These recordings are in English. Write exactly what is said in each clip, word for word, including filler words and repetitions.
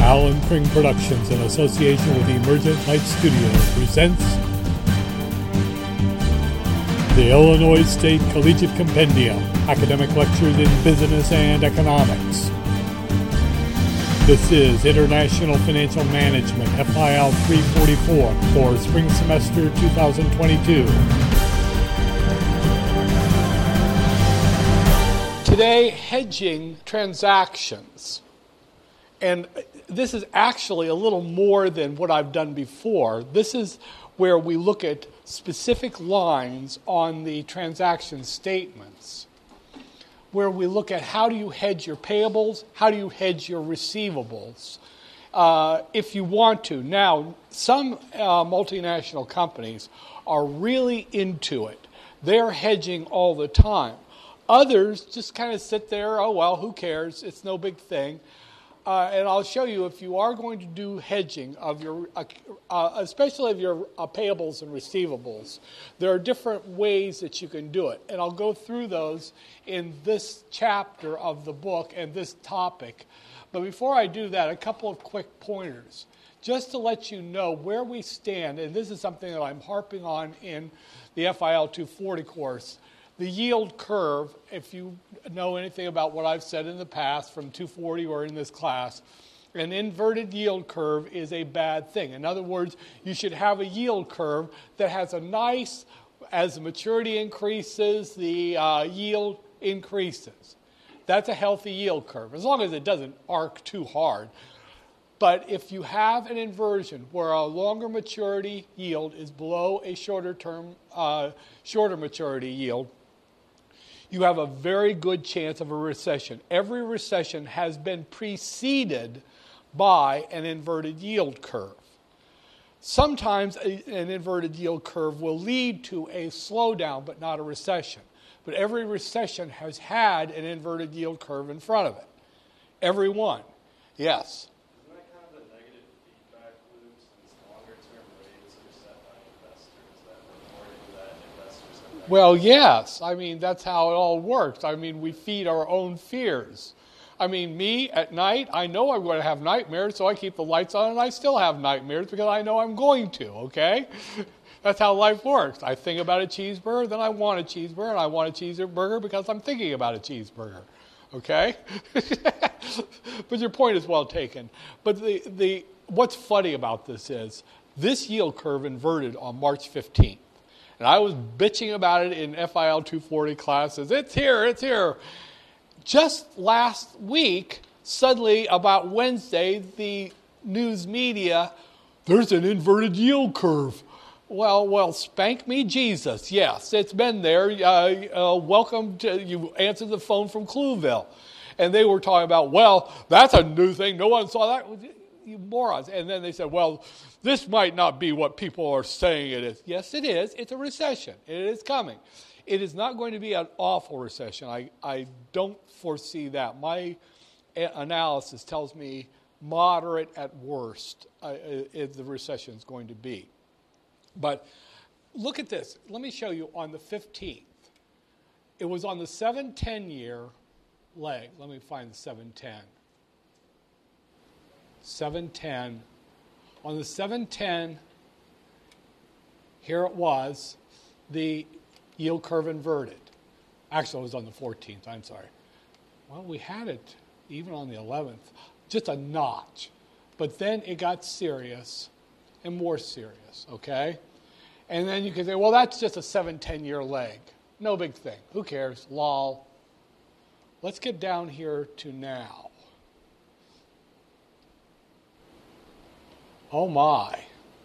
Alan Pring Productions, in association with the Emergent Light Studio, presents the Illinois State Collegiate Compendium, Academic Lectures in Business and Economics. This is International Financial Management, F I L three forty-four, for spring semester two thousand twenty-two. Today, hedging transactions. And this is actually a little more than what I've done before. This is where we look at specific lines on the transaction statements, where we look at how do you hedge your payables, how do you hedge your receivables, uh, if you want to. Now, some uh, multinational companies are really into it. They're hedging all the time. Others just kind of sit there, oh, well, who cares? It's no big thing. Uh, and I'll show you, if you are going to do hedging of your, uh, uh, especially of your uh, payables and receivables, there are different ways that you can do it. And I'll go through those in this chapter of the book and this topic. But before I do that, a couple of quick pointers, just to let you know where we stand. And this is something that I'm harping on in the F I L two forty course. The yield curve, if you know anything about what I've said in the past from two forty or in this class, an inverted yield curve is a bad thing. In other words, you should have a yield curve that has a nice, as the maturity increases, the uh, yield increases. That's a healthy yield curve, as long as it doesn't arc too hard. But if you have an inversion where a longer maturity yield is below a shorter term, uh, shorter maturity yield, you have a very good chance of a recession. Every recession has been preceded by an inverted yield curve. Sometimes a, an inverted yield curve will lead to a slowdown, but not a recession. But every recession has had an inverted yield curve in front of it. Every one. Yes? Isn't that kind of a negative feedback loop since longer-term rates are set by investors that report that investors have... Well, yes. I mean, that's how it all works. I mean, we feed our own fears. I mean, me, at night, I know I'm going to have nightmares, so I keep the lights on, and I still have nightmares because I know I'm going to, okay? That's how life works. I think about a cheeseburger, then I want a cheeseburger, and I want a cheeseburger because I'm thinking about a cheeseburger, okay? But your point is well taken. But the, the what's funny about this is this yield curve inverted on March fifteenth. And I was bitching about it in F I L two forty classes. It's here, it's here. Just last week, suddenly about Wednesday, the news media, there's an inverted yield curve. Well, well, spank me Jesus. Yes, it's been there. Uh, uh, welcome to, you answered the phone from Clueville. And they were talking about, well, that's a new thing. No one saw that. You morons. And then they said, well, this might not be what people are saying it is. Yes, it is. It's a recession. It is coming. It is not going to be an awful recession. I, I don't foresee that. My a- analysis tells me moderate at worst uh, if the recession is going to be. But look at this. Let me show you on the fifteenth. It was on the seven ten year leg. Let me find the seven ten. seven ten. On the seven ten, here it was, the yield curve inverted. Actually, it was on the fourteenth. I'm sorry. Well, we had it even on the eleventh, just a notch. But then it got serious and more serious, okay? And then you can say, well, that's just a seven ten year leg. No big thing. Who cares? Lol. Let's get down here to now. Oh, my.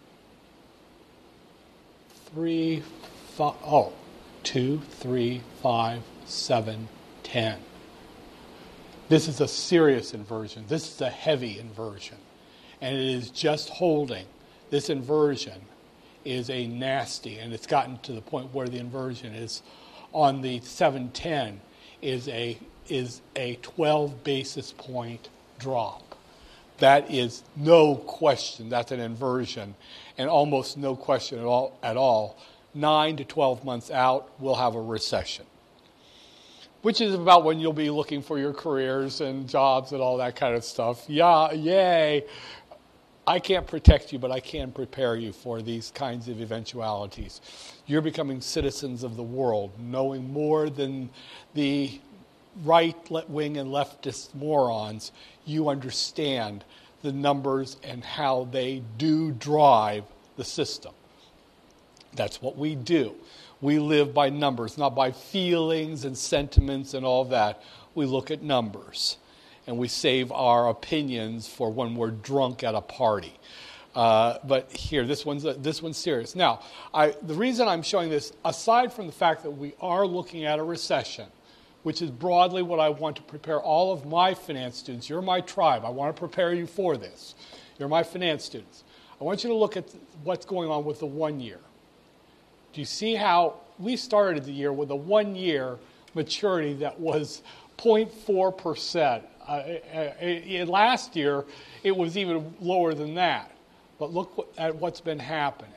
Three, five, oh, two, three, five, seven, ten. This is a serious inversion. This is a heavy inversion. And it is just holding. This inversion is a nasty, and it's gotten to the point where the inversion is on the seven ten is a is a twelve basis point drop. That is no question. That's an inversion, and almost no question at all. At all, nine to twelve months out, we'll have a recession. which is about when you'll be looking for your careers and jobs and all that kind of stuff. Yeah, yay. I can't protect you, but I can prepare you for these kinds of eventualities. You're becoming citizens of the world, knowing more than the right wing and leftist morons. You understand the numbers and how they do drive the system. That's what we do. We live by numbers, not by feelings and sentiments and all that. We look at numbers. And we save our opinions for when we're drunk at a party. Uh, but here, this one's this one's serious. Now, I, the reason I'm showing this, aside from the fact that we are looking at a recession, which is broadly what I want to prepare all of my finance students. You're my tribe. I want to prepare you for this. You're my finance students. I want you to look at what's going on with the one year. Do you see how we started the year with a one-year maturity that was zero point four percent? Uh, uh, last year, it was even lower than that. But look what, at what's been happening.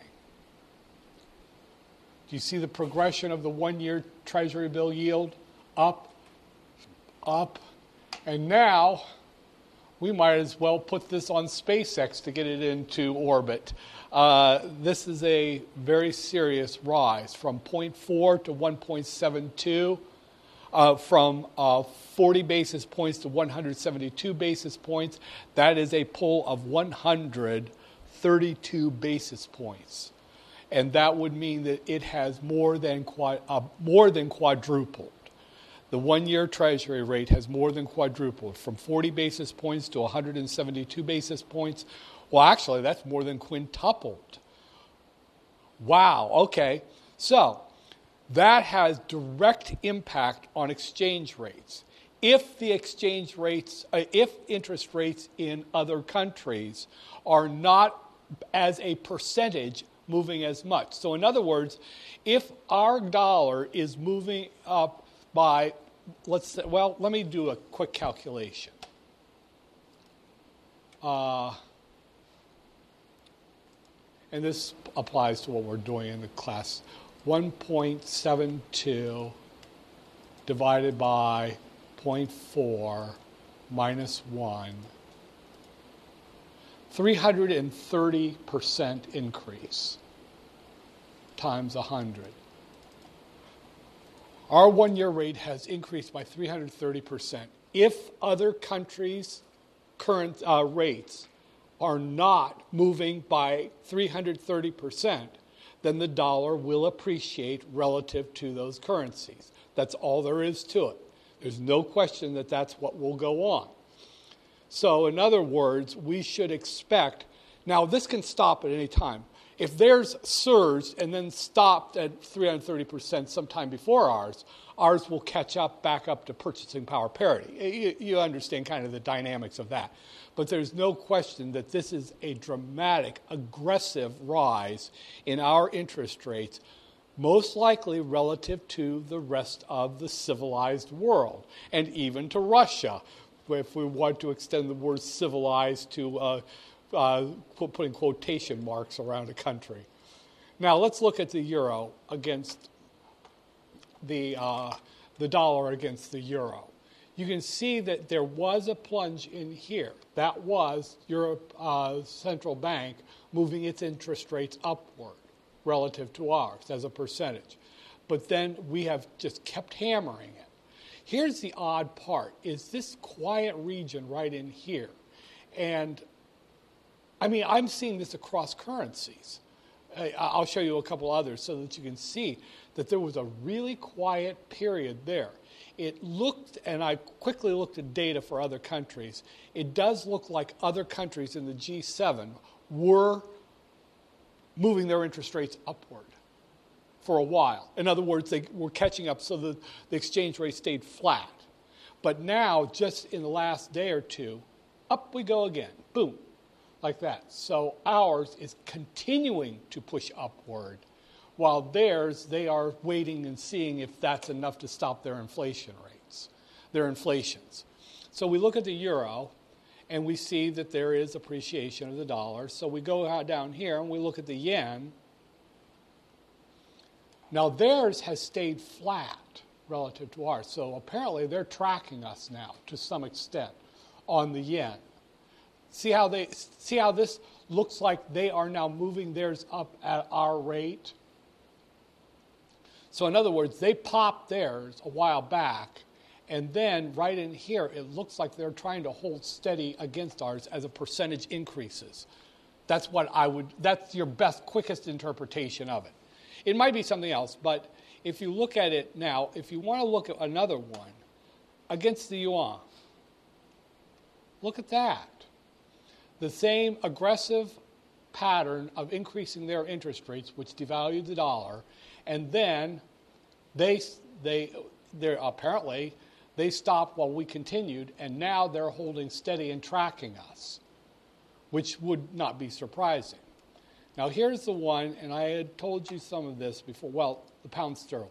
Do you see the progression of the one-year Treasury bill yield? Up, up, and now we might as well put this on SpaceX to get it into orbit. Uh, this is a very serious rise from zero point four to one point seven two. Uh, from uh, forty basis points to one hundred seventy-two basis points. That is a pull of one hundred thirty-two basis points. And that would mean that it has more than, quad, uh, more than quadrupled. The one-year Treasury rate has more than quadrupled, from forty basis points to one hundred seventy-two basis points. Well, actually, that's more than quintupled. Wow, okay. So that has direct impact on exchange rates. If the exchange rates, uh, if interest rates in other countries are not as a percentage moving as much. So in other words, if our dollar is moving up by, let's say, well, let me do a quick calculation. Uh, and this applies to what we're doing in the class. one point seven two divided by zero point four minus one. three hundred thirty percent increase times one hundred. Our one-year rate has increased by three hundred thirty percent. If other countries' current uh, rates are not moving by three hundred thirty percent, then the dollar will appreciate relative to those currencies. That's all there is to it. There's no question that that's what will go on. So in other words, we should expect, now this can stop at any time. If theirs surged and then stopped at three hundred thirty percent sometime before ours, ours will catch up back up to purchasing power parity. You, you understand kind of the dynamics of that. But there's no question that this is a dramatic, aggressive rise in our interest rates, most likely relative to the rest of the civilized world, and even to Russia, if we want to extend the word civilized to uh, uh, putting quotation marks around a country. Now let's look at the euro against the, uh, the dollar against the euro. You can see that there was a plunge in here. That was Europe uh, Central Bank moving its interest rates upward relative to ours as a percentage. But then we have just kept hammering it. Here's the odd part, is this quiet region right in here. And, I mean, I'm seeing this across currencies. I, I'll show you a couple others so that you can see that there was a really quiet period there. It looked, and I quickly looked at data for other countries, it does look like other countries in the G seven were moving their interest rates upward for a while. In other words, they were catching up so that the exchange rate stayed flat. But now, just in the last day or two, up we go again. Boom, like that. So ours is continuing to push upward, while theirs, they are waiting and seeing if that's enough to stop their inflation rates, their inflations. So we look at the euro, and we see that there is appreciation of the dollar. So we go out down here, and we look at the yen. Now theirs has stayed flat. relative to ours. So apparently they're tracking us now to some extent on the yen. See how they see how this looks like they are now moving theirs up at our rate? So in other words, they popped theirs a while back, and then right in here, it looks like they're trying to hold steady against ours as a percentage increases. That's what I would, that's your best, quickest interpretation of it. It might be something else, but if you look at it now, if you want to look at another one, against the yuan, look at that. The same aggressive pattern of increasing their interest rates, which devalued the dollar, and then they they they apparently they stopped while we continued, and now they're holding steady and tracking us, which would not be surprising. Now here's the one, and I had told you some of this before. Well, the pound sterling.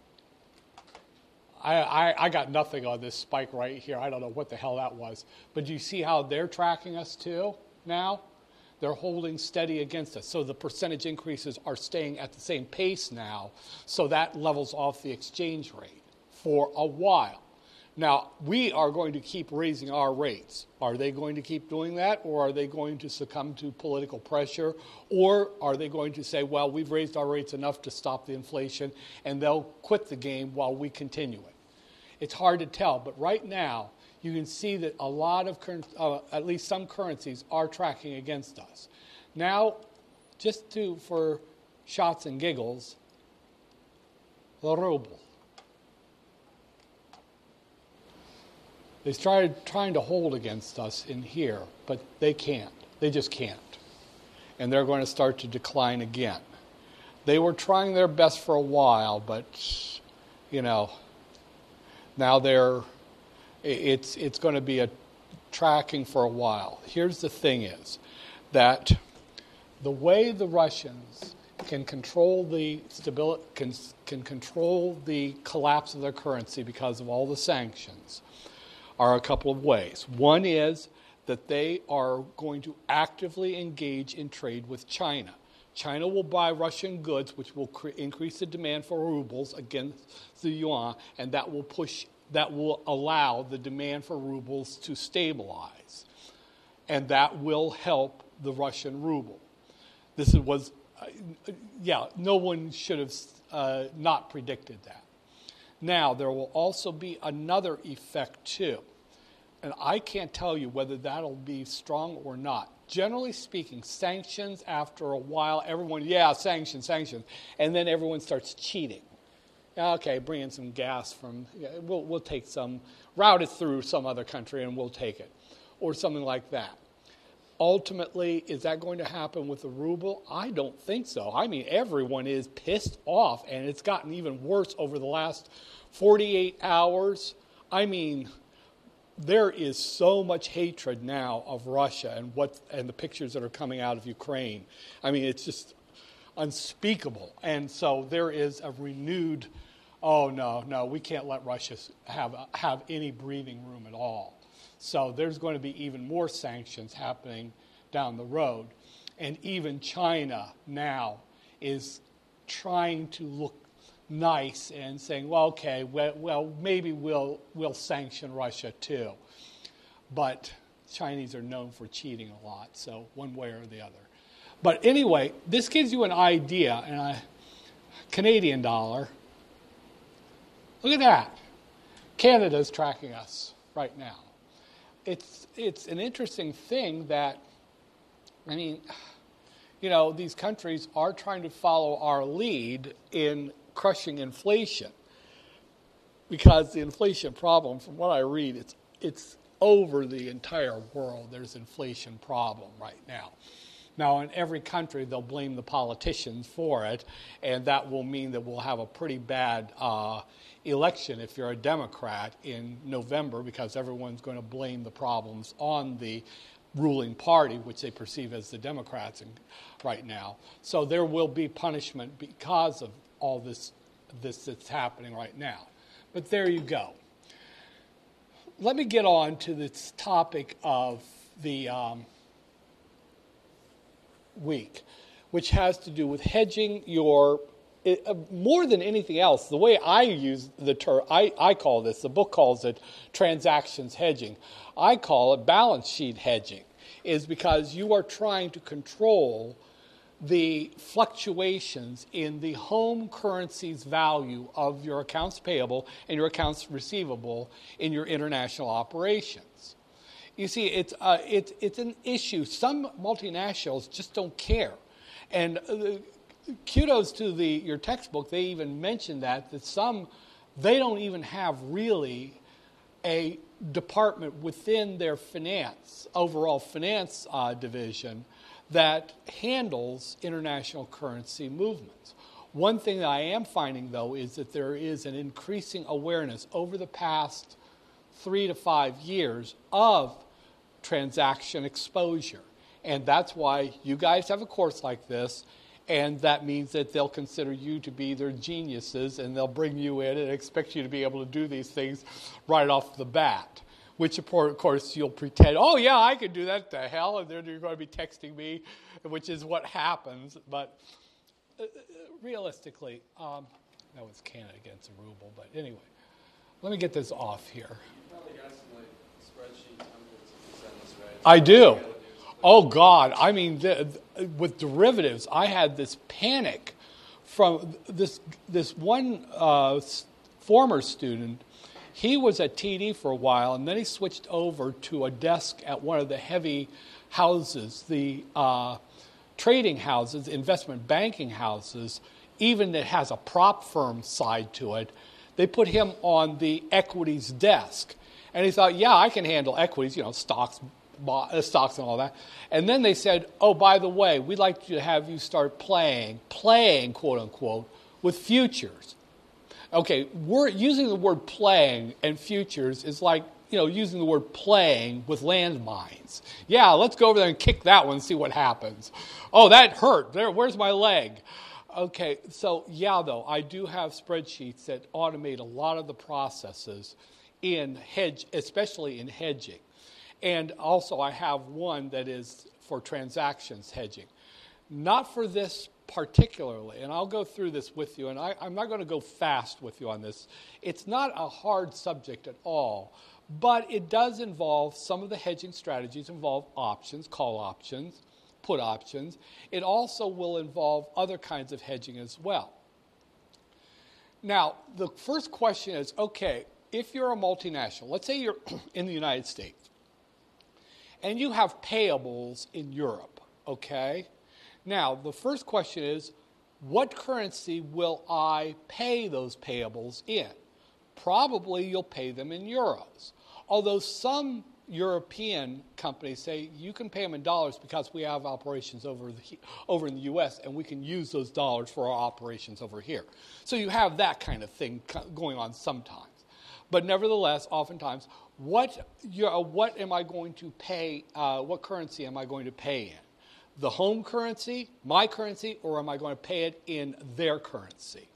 I, I, I got nothing on this spike right here. I don't know what the hell that was. But do you see how they're tracking us too now? They're holding steady against us. So the percentage increases are staying at the same pace now. So that levels off the exchange rate for a while. Now, we are going to keep raising our rates. Are they going to keep doing that, or are they going to succumb to political pressure? Or are they going to say, well, we've raised our rates enough to stop the inflation, and they'll quit the game while we continue it? It's hard to tell, but right now, you can see that a lot of, uh, at least some currencies are tracking against us. Now, just to, for shots and giggles, the ruble. They started trying to hold against us in here, but they can't. They just can't. And they're going to start to decline again. They were trying their best for a while, but, you know, now they're, it's, it's going to be a tracking for a while. Here's the thing is that the way the Russians can control the stability, can, can control the collapse of their currency because of all the sanctions are a couple of ways. One is that they are going to actively engage in trade with China. China will buy Russian goods, which will cre- increase the demand for rubles against the yuan, and that will push, that will allow the demand for rubles to stabilize, and that will help the Russian ruble. This was, uh, yeah, no one should have uh, not predicted that. Now, there will also be another effect, too. And I can't tell you whether that'll be strong or not. Generally speaking, sanctions, after a while, everyone, yeah, sanctions, sanctions. And then everyone starts cheating. Okay, bring in some gas from, we'll, we'll take some, route it through some other country and we'll take it. Or something like that. Ultimately, is that going to happen with the ruble? I don't think so. I mean, everyone is pissed off, and it's gotten even worse over the last forty-eight hours. I mean, there is so much hatred now of Russia and what and the pictures that are coming out of Ukraine. I mean, it's just unspeakable. And so there is a renewed, oh, no, no, we can't let Russia have have any breathing room at all. So there's going to be even more sanctions happening down the road. And even China now is trying to look nice and saying, well, okay, well, well maybe we'll we'll sanction Russia too. But Chinese are known for cheating a lot, so one way or the other. But anyway, this gives you an idea. And a Canadian dollar, look at that. Canada's tracking us right now. It's it's an interesting thing that, I mean, you know, these countries are trying to follow our lead in crushing inflation, because the inflation problem, from what I read, it's it's over the entire world. There's an inflation problem right now. Now, in every country, they'll blame the politicians for it, and that will mean that we'll have a pretty bad uh, election if you're a Democrat in November, because everyone's going to blame the problems on the ruling party, which they perceive as the Democrats in, right now. So there will be punishment because of all this, this that's happening right now. But there you go. Let me get on to this topic of the um, week, which has to do with hedging your it, uh, more than anything else, the way I use the term, I, I call this, the book calls it transactions hedging. I call it balance sheet hedging, is because you are trying to control the fluctuations in the home currency's value of your accounts payable and your accounts receivable in your international operations. You see, it's, uh, it's, it's an issue. Some multinationals just don't care. And uh, kudos to the your textbook, they even mentioned that, that some, they don't even have really a department within their finance, overall finance uh, division, that handles international currency movements. One thing that I am finding, though, is that there is an increasing awareness over the past three to five years of transaction exposure. And that's why you guys have a course like this, and that means that they'll consider you to be their geniuses, and they'll bring you in and expect you to be able to do these things right off the bat. Which, of course, you'll pretend, oh, yeah, I can do that, the hell, and then you're going to be texting me, which is what happens. But uh, realistically, um, that was Canada against the ruble. But anyway, let me get this off here. You probably got some, like, spreadsheet templates you can send us, right? I do. Oh, God. I mean, the, the, with derivatives, I had this panic from this, this one uh, former student. He was at T D for a while, and then he switched over to a desk at one of the heavy houses, the uh, trading houses, investment banking houses, even that has a prop firm side to it. They put him on the equities desk. And he thought, yeah, I can handle equities, you know, stocks, uh, stocks and all that. And then they said, oh, by the way, we'd like to have you start playing, playing, quote unquote, with futures. Okay, we're using the word playing and futures is like, you know, using the word playing with landmines. Yeah, let's go over there and kick that one and see what happens. Oh, that hurt. There, where's my leg? Okay, so yeah, though, I do have spreadsheets that automate a lot of the processes in hedge, especially in hedging. And also I have one that is for transactions hedging. Not for this particularly, and I'll go through this with you, and I, I'm not going to go fast with you on this. It's not a hard subject at all, but it does involve, some of the hedging strategies involve options, call options, put options. It also will involve other kinds of hedging as well. Now, the first question is, okay, if you're a multinational, let's say you're in the United States, and you have payables in Europe, okay? Now, the first question is, what currency will I pay those payables in? Probably you'll pay them in euros. Although some European companies say you can pay them in dollars because we have operations over the, over in the U S and we can use those dollars for our operations over here. So you have that kind of thing going on sometimes. But nevertheless, oftentimes, what, what am I going to pay, uh, what currency am I going to pay in? The home currency, my currency, or am I going to pay it in their currency?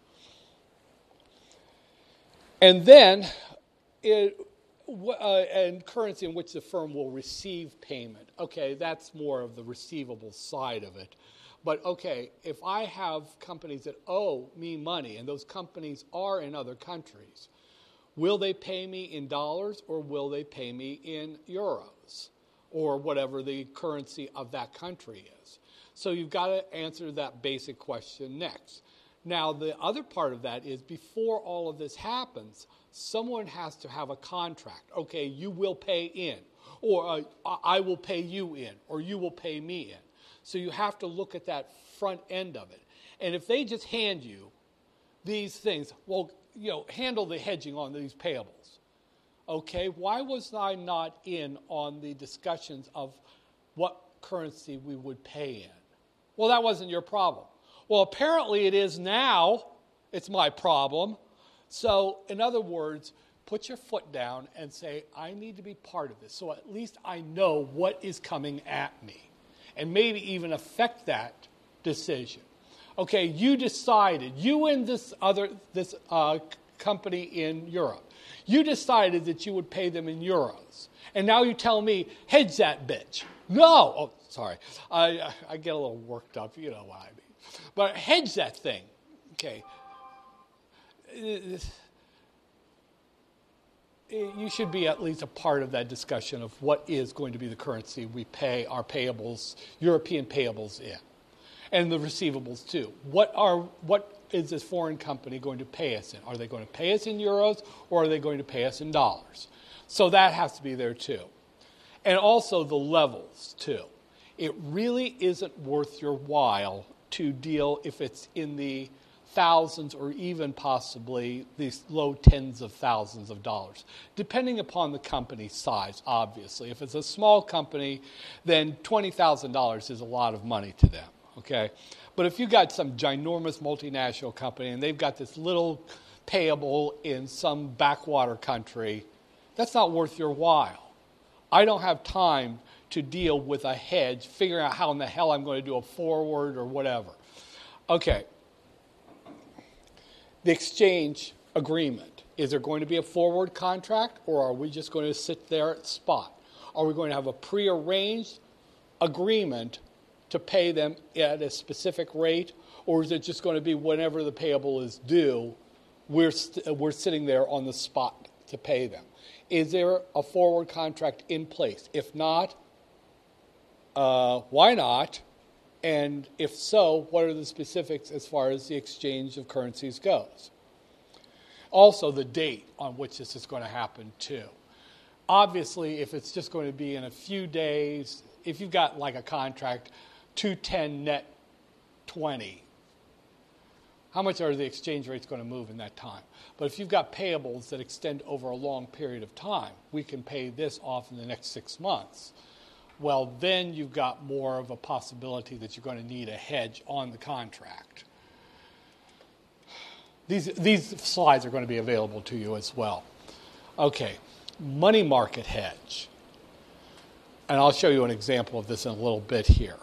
And then, it, uh, and currency in which the firm will receive payment. Okay, that's more of the receivable side of it. But okay, if I have companies that owe me money, and those companies are in other countries, will they pay me in dollars or will they pay me in euros? Or whatever the currency of that country is. So you've got to answer that basic question next. Now, the other part of that is before all of this happens, someone has to have a contract. Okay, you will pay in, or uh, I will pay you in, or you will pay me in. So you have to look at that front end of it. And if they just hand you these things, well, you know, handle the hedging on these payables. Okay, why was I not in on the discussions of what currency we would pay in? Well, that wasn't your problem. Well, apparently it is now. It's my problem. So, in other words, put your foot down and say, I need to be part of this. So at least I know what is coming at me. And maybe even affect that decision. Okay, you decided, you and this other, this uh, company in Europe, you decided that you would pay them in euros. And now you tell me, hedge that bitch. No. Oh, sorry. I, I get a little worked up. You know what I mean. But hedge that thing. Okay. You should be at least a part of that discussion of what is going to be the currency we pay our payables, European payables in, and the receivables too. What are what is this foreign company going to pay us in? Are they going to pay us in euros or are they going to pay us in dollars? So that has to be there too. And also the levels too. It really isn't worth your while to deal if it's in the thousands or even possibly these low tens of thousands of dollars, depending upon the company's size, obviously. If it's a small company, then twenty thousand dollars is a lot of money to them, okay? But if you've got some ginormous multinational company and they've got this little payable in some backwater country, that's not worth your while. I don't have time to deal with a hedge, figuring out how in the hell I'm going to do a forward or whatever. Okay. The exchange agreement. Is there going to be a forward contract, or are we just going to sit there at spot? Are we going to have a prearranged agreement to pay them at a specific rate, or is it just going to be whenever the payable is due, we're, st- we're sitting there on the spot to pay them? Is there a forward contract in place? If not, uh, why not? And if so, what are the specifics as far as the exchange of currencies goes? Also, the date on which this is going to happen, too. Obviously, if it's just going to be in a few days, if you've got like a contract, two ten net twenty, how much are the exchange rates going to move in that time? But if you've got payables that extend over a long period of time, we can pay this off in the next six months. Well, then you've got more of a possibility that you're going to need a hedge on the contract. These, these slides are going to be available to you as well. Okay, money market hedge. And I'll show you an example of this in a little bit here.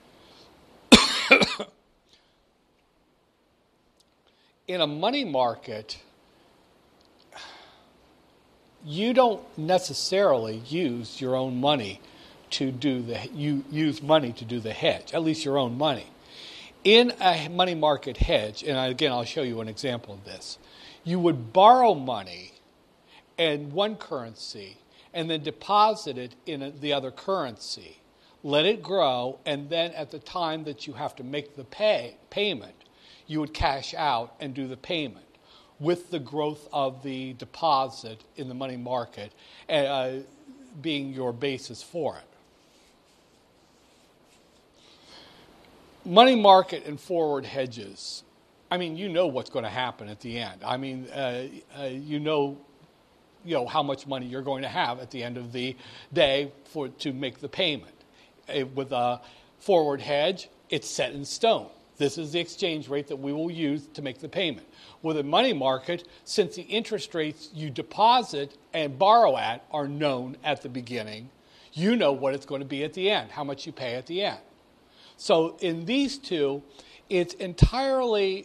In a money market, you don't necessarily use your own money to do the, you use money to do the hedge, at least your own money. In a money market hedge, and again, I'll show you an example of this, you would borrow money in one currency and then deposit it in the other currency, let it grow, and then at the time that you have to make the pay, payment, you would cash out and do the payment with the growth of the deposit in the money market uh, being your basis for it. Money market and forward hedges. I mean, you know what's going to happen at the end. I mean, uh, uh, you know, you know how much money you're going to have at the end of the day for to make the payment. Uh, with a forward hedge, it's set in stone. This is the exchange rate that we will use to make the payment. With a money market, since the interest rates you deposit and borrow at are known at the beginning, you know what it's going to be at the end, how much you pay at the end. So in these two, it's entirely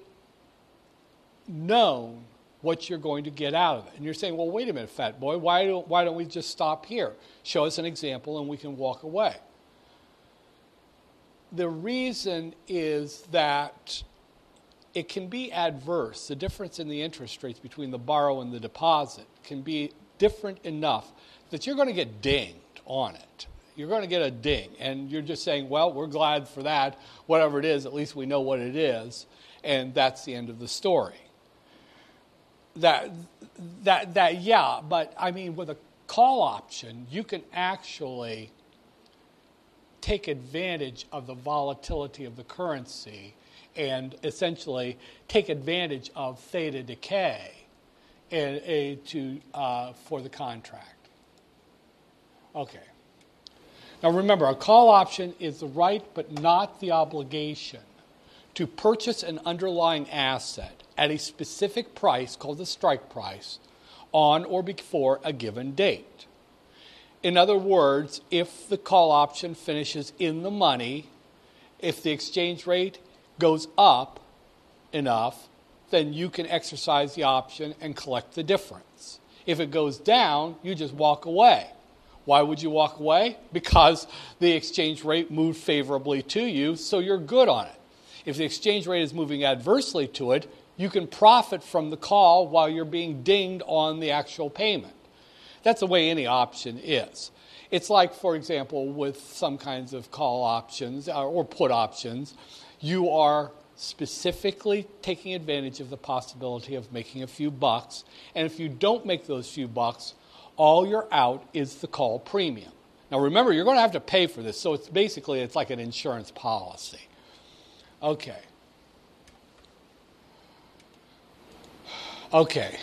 known what you're going to get out of it. And you're saying, well, wait a minute, fat boy, why don't, why don't we just stop here? Show us an example and we can walk away. The reason is that it can be adverse. The difference in the interest rates between the borrow and the deposit can be different enough that you're going to get dinged on it. You're going to get a ding, and you're just saying, well, we're glad for that. Whatever it is, at least we know what it is, and that's the end of the story. That, that, that, yeah, but I mean, with a call option, you can actually take advantage of the volatility of the currency and essentially take advantage of theta decay and, uh, to, uh, for the contract. Okay. Now remember, a call option is the right but not the obligation to purchase an underlying asset at a specific price called the strike price on or before a given date. In other words, if the call option finishes in the money, if the exchange rate goes up enough, then you can exercise the option and collect the difference. If it goes down, you just walk away. Why would you walk away? Because the exchange rate moved favorably to you, so you're good on it. If the exchange rate is moving adversely to it, You can profit from the call while you're being dinged on the actual payment. That's the way any option is. It's like, for example, with some kinds of call options or put options, you are specifically taking advantage of the possibility of making a few bucks. And if you don't make those few bucks, all you're out is the call premium. Now remember, you're going to have to pay for this, so it's basically it's like an insurance policy. Okay. Okay.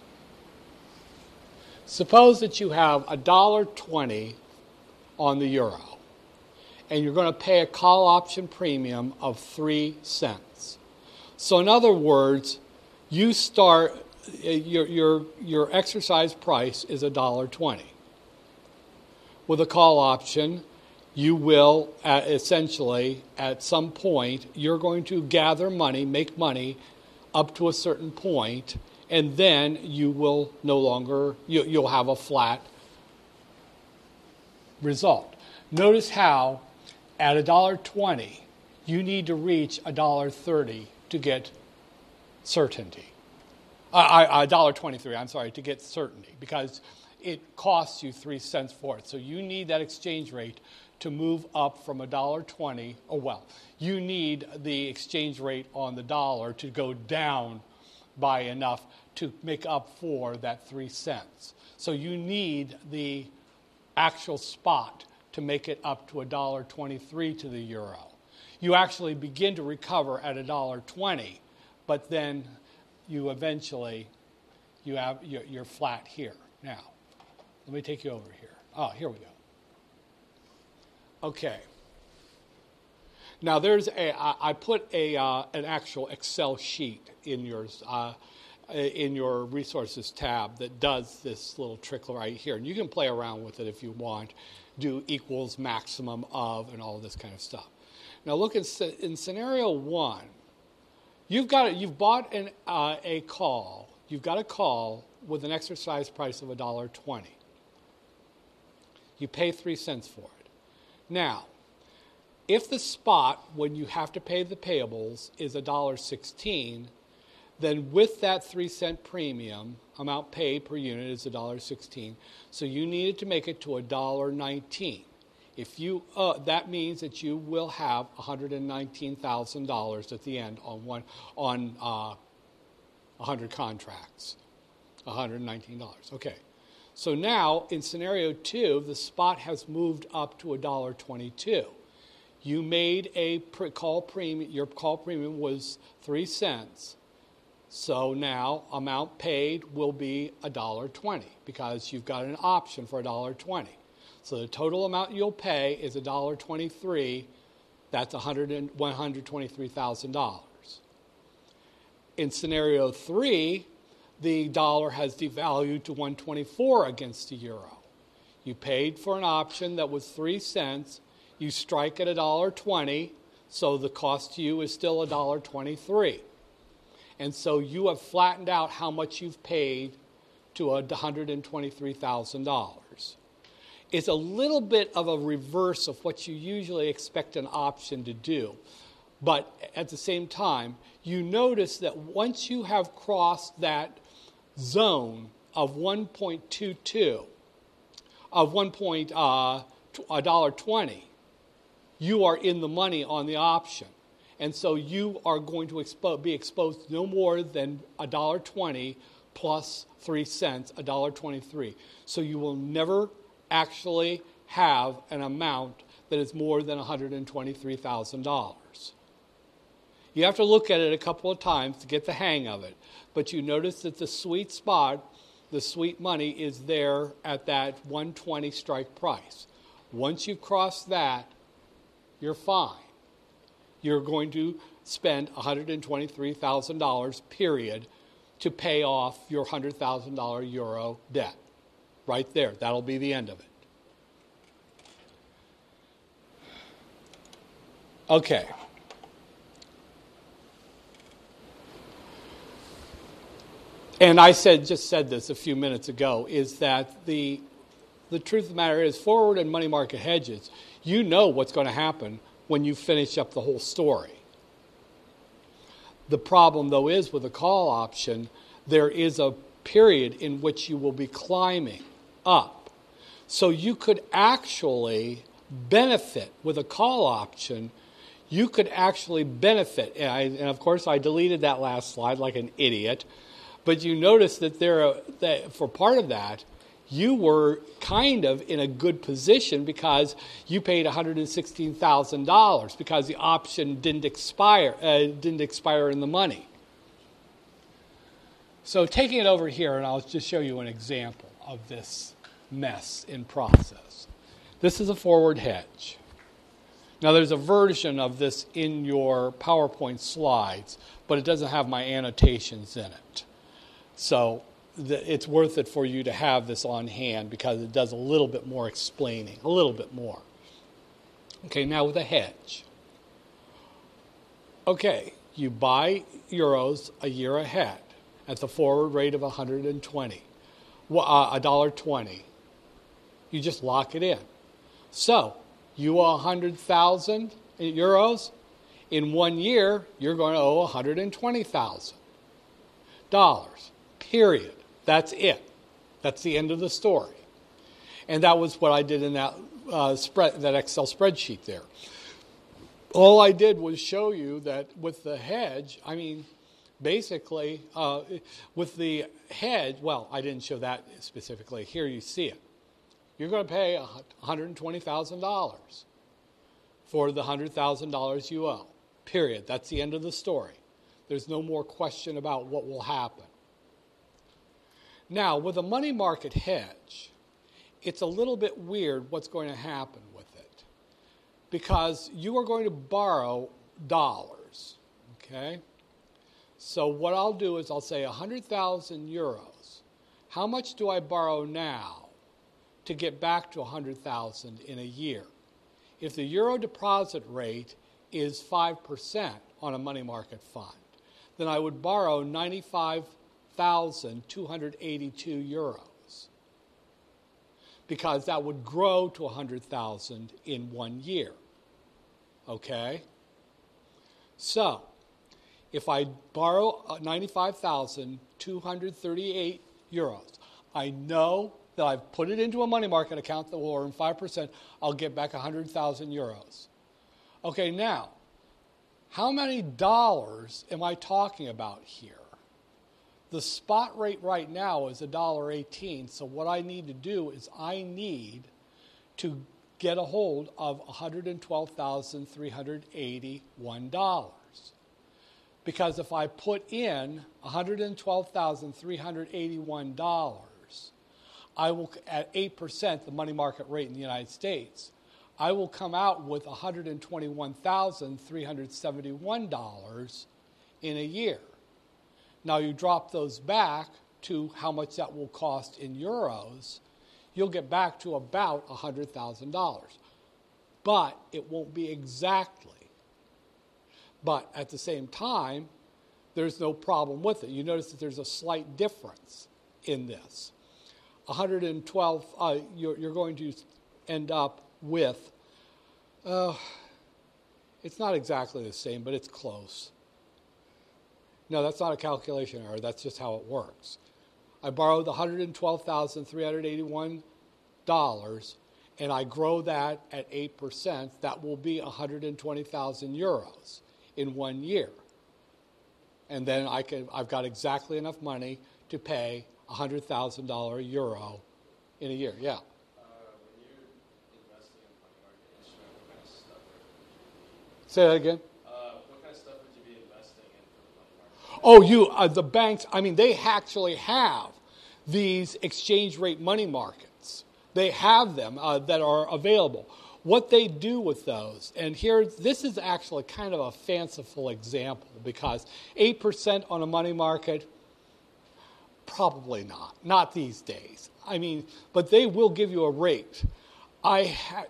Suppose that you have one dollar twenty on the euro, and you're going to pay a call option premium of three cents. So in other words, you start, your your your exercise price is one dollar twenty. With a call option, you will uh, essentially, at some point, you're going to gather money, make money up to a certain point, and then you will no longer, you, you'll have a flat result. Notice how at one dollar twenty, you need to reach one dollar thirty to get certainty. Uh, one dollar twenty-three, I'm sorry, to get certainty, because it costs you three cents for it. So you need that exchange rate to move up from one dollar twenty, oh well, you need the exchange rate on the dollar to go down by enough to make up for that three cents. So you need the actual spot to make it up to one dollar twenty-three to the euro. You actually begin to recover at one dollar twenty, but then you eventually, you have, you're, you're flat here. Now, let me take you over here. Oh, here we go. Okay. Now there's a, I, I put a, uh, an actual Excel sheet in yours, uh, in your resources tab that does this little trick right here. And you can play around with it if you want. Do equals, maximum of, and all this kind of stuff. Now look at, in scenario one, you've got, you've bought an, uh, a call, you've got a call with an exercise price of one dollar twenty. You pay three cents for it. Now, if the spot, when you have to pay the payables, is one dollar sixteen, then with that three cent premium, amount paid per unit is one dollar sixteen. So you needed to make it to one dollar nineteen. If you, uh, that means that you will have one hundred nineteen thousand dollars at the end on one on uh, one hundred contracts. one hundred nineteen dollars. Okay. So now, in scenario two, the spot has moved up to one dollar twenty-two. You made a pre- call premium, your call premium was three cents. So now, amount paid will be one dollar twenty because you've got an option for one dollar twenty. So the total amount you'll pay is one dollar twenty-three. That's one hundred twenty-three thousand dollars. In scenario three, the dollar has devalued to one twenty-four against the euro. You paid for an option that was three cents. You strike at one dollar twenty, so the cost to you is still one dollar twenty-three. And so you have flattened out how much you've paid to one hundred twenty-three thousand dollars. It's a little bit of a reverse of what you usually expect an option to do. But at the same time, you notice that once you have crossed that zone of one point two two, of one dollar twenty, you are in the money on the option. And so you are going to expo- be exposed to no more than one dollar twenty plus three cents, one dollar twenty-three. So you will never actually have an amount that is more than one hundred twenty-three thousand dollars. You have to look at it a couple of times to get the hang of it. But you notice that the sweet spot, the sweet money, is there at that one twenty strike price. Once you cross that, you're fine. You're going to spend one hundred twenty-three thousand dollars, period, to pay off your one hundred thousand dollars euro debt. Right there. That'll be the end of it. Okay. And I said, just said this a few minutes ago, is that the the truth of the matter is forward and money market hedges, you know what's going to happen when you finish up the whole story. The problem, though, is with a call option, there is a period in which you will be climbing up. So you could actually benefit with a call option. You could actually benefit. And, I, and of course, I deleted that last slide like an idiot. But you notice that there, that for part of that, you were kind of in a good position because you paid one hundred sixteen thousand dollars because the option didn't expire, uh, didn't expire in the money. So taking it over here, and I'll just show you an example of this mess in process. This is a forward hedge. Now there's a version of this in your PowerPoint slides, but it doesn't have my annotations in it. So the, it's worth it for you to have this on hand because it does a little bit more explaining, a little bit more. Okay, now with a hedge. Okay, you buy euros a year ahead at the forward rate of one hundred twenty, well, uh, one dollar twenty. You just lock it in. So you owe one hundred thousand euros. In one year, you're going to owe one hundred twenty thousand dollars. Period. That's it. That's the end of the story. And that was what I did in that uh, spread, that Excel spreadsheet there. All I did was show you that with the hedge, I mean, basically, uh, with the hedge, well, I didn't show that specifically. Here you see it. You're going to pay one hundred twenty thousand dollars for the one hundred thousand dollars you owe. Period. That's the end of the story. There's no more question about what will happen. Now, with a money market hedge, it's a little bit weird what's going to happen with it because you are going to borrow dollars, okay? So what I'll do is I'll say one hundred thousand euros. How much do I borrow now to get back to one hundred thousand in a year? If the euro deposit rate is five percent on a money market fund, then I would borrow ninety-five thousand two hundred eighty-two euros because that would grow to one hundred thousand in one year. Okay? So, if I borrow ninety-five thousand two hundred thirty-eight euros, I know that I've put it into a money market account that will earn five percent, I'll get back one hundred thousand euros. Okay, now, how many dollars am I talking about here? The spot rate right now is one dollar eighteen, so what I need to do is I need to get a hold of one hundred twelve thousand three hundred eighty-one dollars. Because if I put in one hundred twelve thousand three hundred eighty-one dollars, I will, at eight percent, the money market rate in the United States, I will come out with one hundred twenty-one thousand three hundred seventy-one dollars in a year. Now you drop those back to how much that will cost in euros, you'll get back to about one hundred thousand dollars. But it won't be exactly. But at the same time, there's no problem with it. You notice that there's a slight difference in this. one hundred twelve, uh, you're, you're going to end up with, uh, it's not exactly the same, but it's close. No, that's not a calculation error. That's just how it works. I borrowed one hundred twelve thousand three hundred eighty-one dollars, and I grow that at eight percent. That will be one hundred twenty thousand euros in one year. And then I can, I've got exactly enough money to pay a one hundred thousand dollars euro in a year. Yeah? Uh, when you're investing in money market instrument, what kind of stuff would you be? Say that again? Oh, you, uh, the banks, I mean, they actually have these exchange rate money markets. They have them uh, that are available. What they do with those, and here, this is actually kind of a fanciful example because eight percent on a money market, probably not. Not these days. I mean, but they will give you a rate. I had...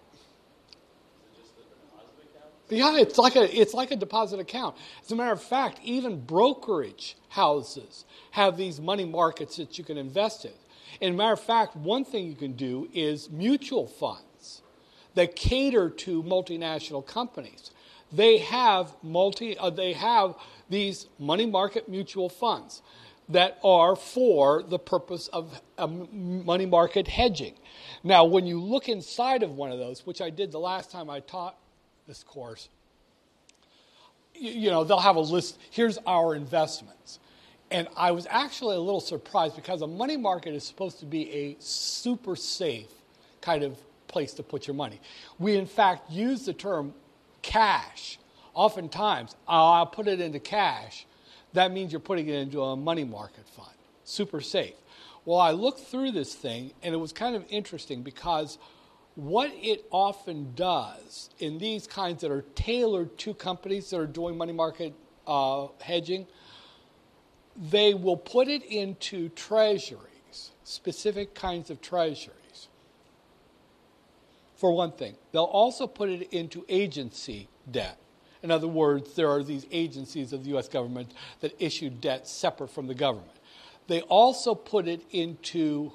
Yeah, it's like a it's like a deposit account. As a matter of fact, even brokerage houses have these money markets that you can invest in. And as a matter of fact, one thing you can do is mutual funds that cater to multinational companies. they have multi. Uh, they have these money market mutual funds that are for the purpose of um, money market hedging. Now, when you look inside of one of those, which I did the last time I taught this course, you, you know, they'll have a list. Here's our investments. And I was actually a little surprised because a money market is supposed to be a super safe kind of place to put your money. We, in fact, use the term cash. Oftentimes, oh, I'll put it into cash. That means you're putting it into a money market fund. Super safe. Well, I looked through this thing, and it was kind of interesting because what it often does in these kinds that are tailored to companies that are doing money market uh, hedging, they will put it into treasuries, specific kinds of treasuries. For one thing, they'll also put it into agency debt. In other words, there are these agencies of the U S government that issue debt separate from the government. They also put it into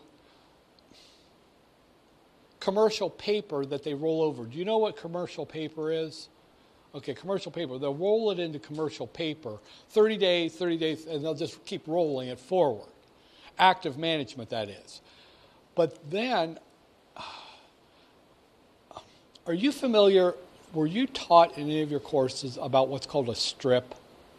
commercial paper that they roll over. Do you know what commercial paper is? Okay, commercial paper. They'll roll it into commercial paper, thirty days, thirty days, and they'll just keep rolling it forward. Active management, that is. But then, are you familiar, were you taught in any of your courses about what's called a strip?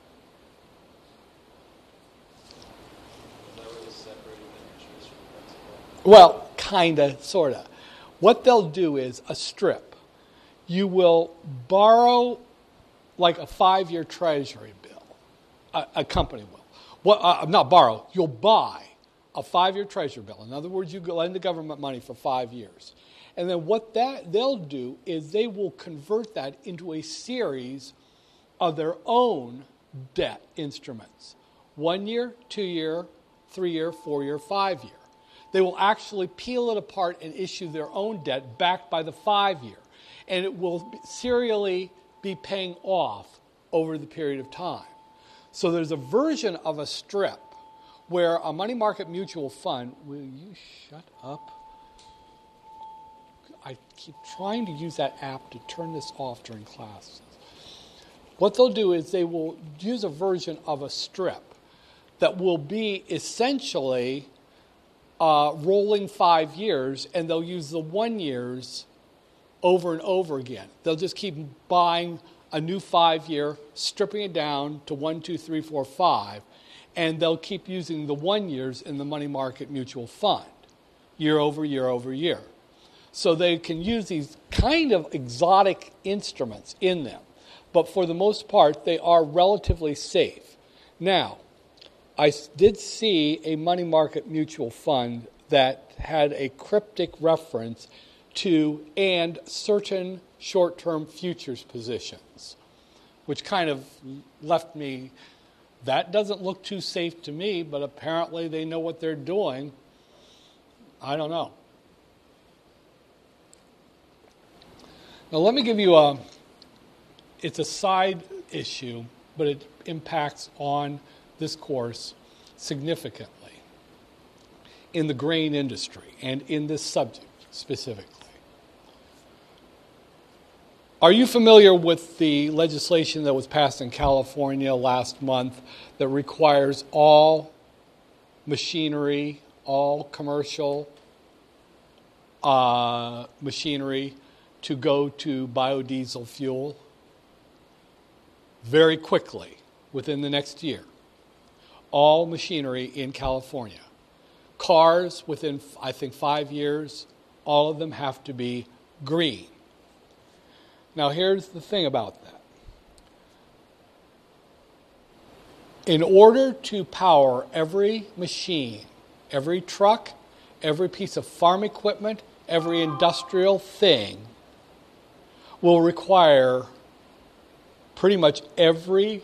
Well, kind of, sort of. What they'll do is a strip. You will borrow like a five-year treasury bill. A, a company will. Well, uh, not borrow. You'll buy a five-year treasury bill. In other words, you lend the government money for five years. And then what that they'll do is they will convert that into a series of their own debt instruments. One-year, two-year, three-year, four-year, five-year. They will actually peel it apart and issue their own debt backed by the five-year. And it will serially be paying off over the period of time. So there's a version of a strip where a money market mutual fund, will you shut up? I keep trying to use that app to turn this off during classes. What they'll do is they will use a version of a strip that will be essentially uh, rolling five years, and they'll use the one years over and over again. They'll just keep buying a new five-year, stripping it down to one, two, three, four, five, and they'll keep using the one years in the money market mutual fund, year over year over year. So they can use these kind of exotic instruments in them, but for the most part, they are relatively safe. Now, I did see a money market mutual fund that had a cryptic reference to and certain short-term futures positions, which kind of left me, that doesn't look too safe to me, but apparently they know what they're doing. I don't know. Now let me give you a, it's a side issue, but it impacts on this course significantly in the grain industry and in this subject specifically. Are you familiar with the legislation that was passed in California last month that requires all machinery, all commercial uh, machinery to go to biodiesel fuel very quickly within the next year? All machinery in California. Cars within, I think, five years, all of them have to be green. Now, here's the thing about that. In order to power every machine, every truck, every piece of farm equipment, every industrial thing will require pretty much every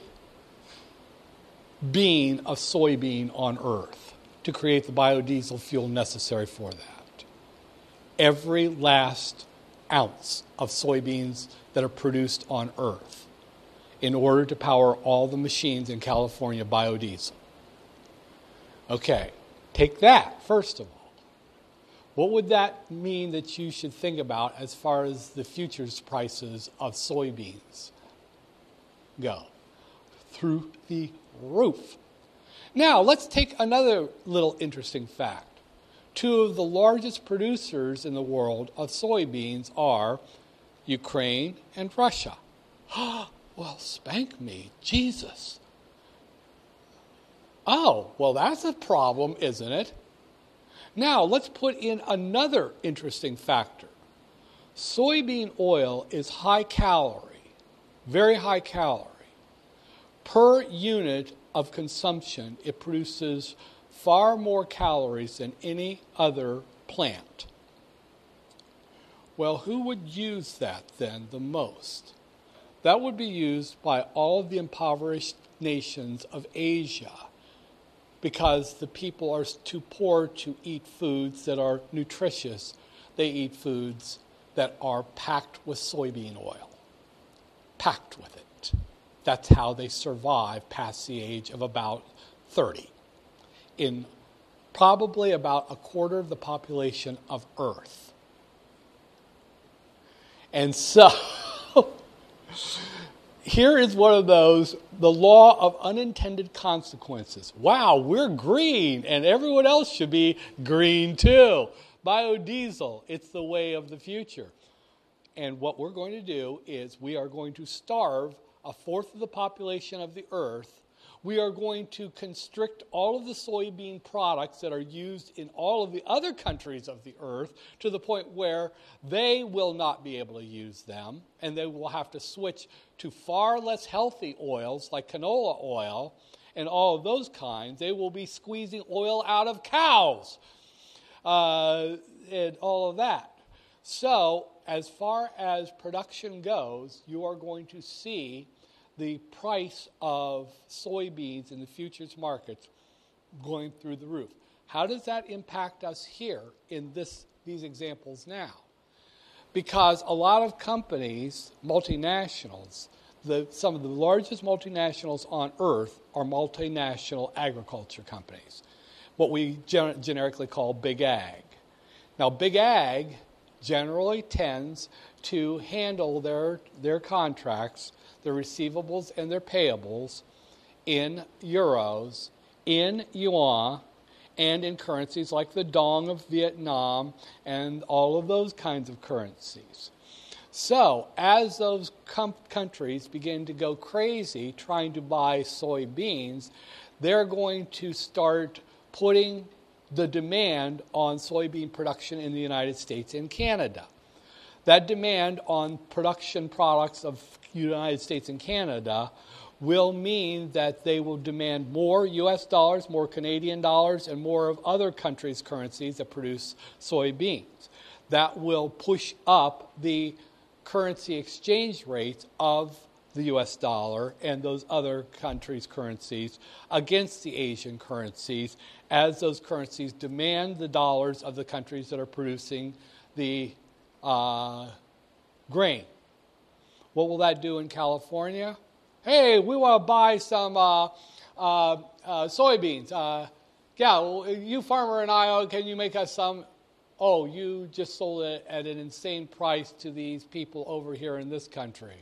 bean of soybean on Earth to create the biodiesel fuel necessary for that. Every last ounce of soybeans that are produced on Earth in order to power all the machines in California biodiesel. Okay, take that, first of all. What would that mean that you should think about as far as the futures prices of soybeans go? Through the roof. Now, let's take another little interesting fact. Two of the largest producers in the world of soybeans are Ukraine and Russia. Well, spank me, Jesus. Oh, well, that's a problem, isn't it? Now, let's put in another interesting factor. Soybean oil is high calorie, very high calorie. Per unit of consumption, it produces far more calories than any other plant. Well, who would use that then the most? That would be used by all of the impoverished nations of Asia, because the people are too poor to eat foods that are nutritious. They eat foods that are packed with soybean oil, packed with it. That's how they survive past the age of about thirty. In probably about a quarter of the population of Earth. And so, here is one of those, the law of unintended consequences. Wow, we're green, and everyone else should be green too. Biodiesel, it's the way of the future. And what we're going to do is we are going to starve a fourth of the population of the Earth. We are going to constrict all of the soybean products that are used in all of the other countries of the earth to the point where they will not be able to use them, and they will have to switch to far less healthy oils like canola oil and all of those kinds. They will be squeezing oil out of cows uh, and all of that. So, as far as production goes, you are going to see the price of soybeans in the futures markets going through the roof. How does that impact us here in this these examples now? Because a lot of companies, multinationals, the, some of the largest multinationals on earth are multinational agriculture companies, what we gen- generically call big ag. Now, big ag generally tends to handle their, their contracts, their receivables and their payables in euros, in yuan, and in currencies like the dong of Vietnam and all of those kinds of currencies. So, as those com- countries begin to go crazy trying to buy soybeans, they're going to start putting the demand on soybean production in the United States and Canada. That demand on production products of United States and Canada will mean that they will demand more U S dollars, more Canadian dollars, and more of other countries' currencies that produce soybeans. That will push up the currency exchange rates of the U S dollar and those other countries' currencies against the Asian currencies as those currencies demand the dollars of the countries that are producing the uh, grain. What will that do in California? Hey, we want to buy some uh, uh, uh, soybeans. Uh, yeah, well, you farmer in Iowa, can you make us some? Oh, you just sold it at an insane price to these people over here in this country.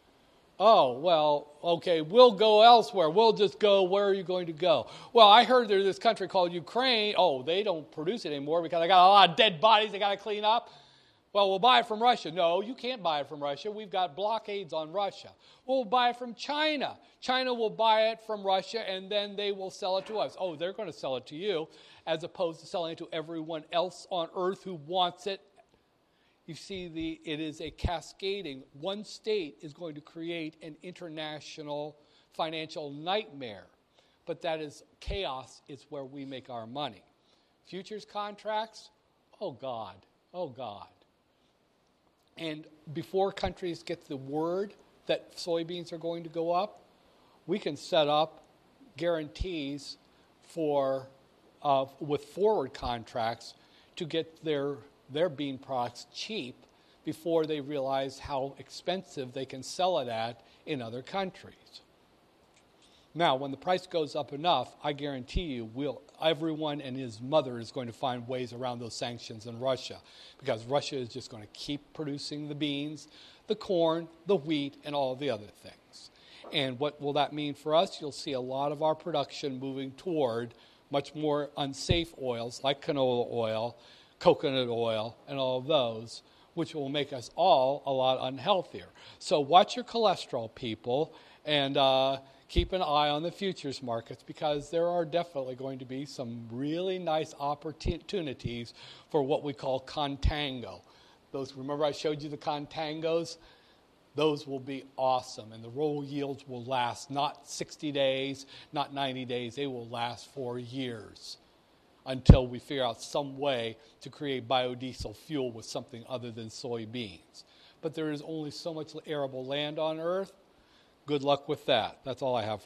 Oh, well, okay, we'll go elsewhere. We'll just go, where are you going to go? Well, I heard there's this country called Ukraine. Oh, they don't produce it anymore because they got a lot of dead bodies they got to clean up. Well, we'll buy it from Russia. No, you can't buy it from Russia. We've got blockades on Russia. We'll buy it from China. China will buy it from Russia, and then they will sell it to us. Oh, they're going to sell it to you, as opposed to selling it to everyone else on earth who wants it. You see, the it is a cascading. One state is going to create an international financial nightmare, but that is chaos. It's where we make our money. Futures contracts, oh God, oh God. And before countries get the word that soybeans are going to go up, we can set up guarantees for uh, with forward contracts to get their their bean products cheap before they realize how expensive they can sell it at in other countries. Now, when the price goes up enough, I guarantee you, we'll, everyone and his mother is going to find ways around those sanctions in Russia, because Russia is just going to keep producing the beans, the corn, the wheat, and all the other things. And what will that mean for us? You'll see a lot of our production moving toward much more unsafe oils like canola oil, coconut oil, and all of those, which will make us all a lot unhealthier. So watch your cholesterol, people, and uh, keep an eye on the futures markets, because there are definitely going to be some really nice opportunities for what we call contango. Those, remember I showed you the contangos? Those will be awesome, and the roll yields will last not sixty days, not ninety days. They will last for years until we figure out some way to create biodiesel fuel with something other than soybeans. But there is only so much arable land on Earth. Good luck with that. That's all I have for